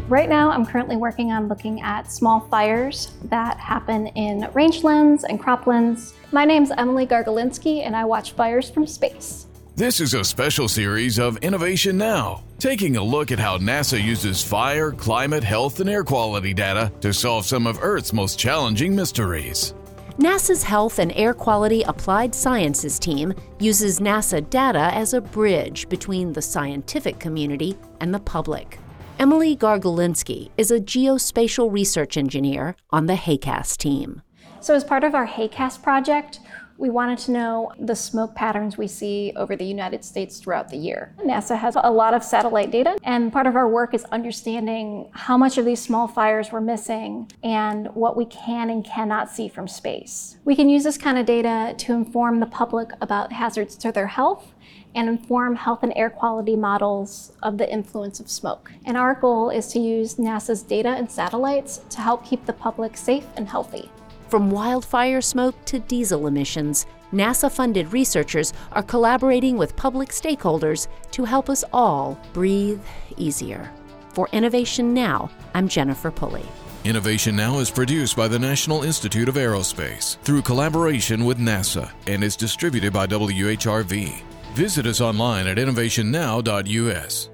Right now, I'm currently working on looking at small fires that happen in rangelands and croplands. My name's Emily Gargolinski, and I watch fires from space. This is a special series of Innovation Now, taking a look at how NASA uses fire, climate, health, and air quality data to solve some of Earth's most challenging mysteries. NASA's Health and Air Quality Applied Sciences team uses NASA data as a bridge between the scientific community and the public. Emily Gargolinski is a geospatial research engineer on the HACAS team. So as part of our HACAS project, we wanted to know the smoke patterns we see over the United States throughout the year. NASA has a lot of satellite data, and part of our work is understanding how much of these small fires we're missing and what we can and cannot see from space. We can use this kind of data to inform the public about hazards to their health and inform health and air quality models of the influence of smoke. And our goal is to use NASA's data and satellites to help keep the public safe and healthy. From wildfire smoke to diesel emissions, NASA-funded researchers are collaborating with public stakeholders to help us all breathe easier. For Innovation Now, I'm Jennifer Pulley. Innovation Now is produced by the National Institute of Aerospace through collaboration with NASA and is distributed by WHRV. Visit us online at innovationnow.us.